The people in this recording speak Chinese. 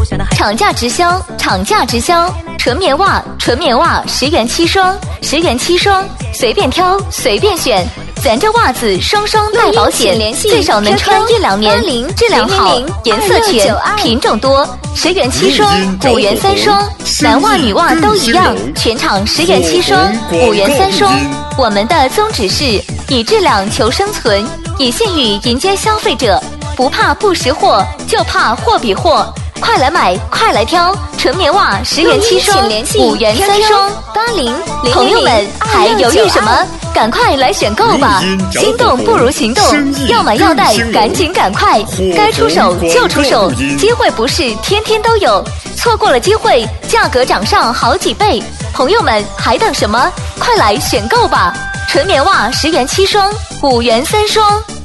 厂价直销，厂价直销，纯棉袜10元7双，10元7双，随便挑，随便选。咱这袜子双双带保险，最少能穿1-2年，质量好，颜色全，品种多，10元7双，5元3双，男袜女袜都一样，全场10元7双，5元3双。我们的宗旨是以质量求生存，以信誉迎接消费者，不怕不识货，就怕货比货。快来买，快来挑，纯棉袜10元7双，5元3双。朋友们还犹豫什么？赶快来选购吧！心动不如行动，要买要带，赶紧赶快！该出手就出手，机会不是天天都有，错过了机会，价格涨上好几倍。朋友们还等什么？快来选购吧！纯棉袜10元7双，5元3双。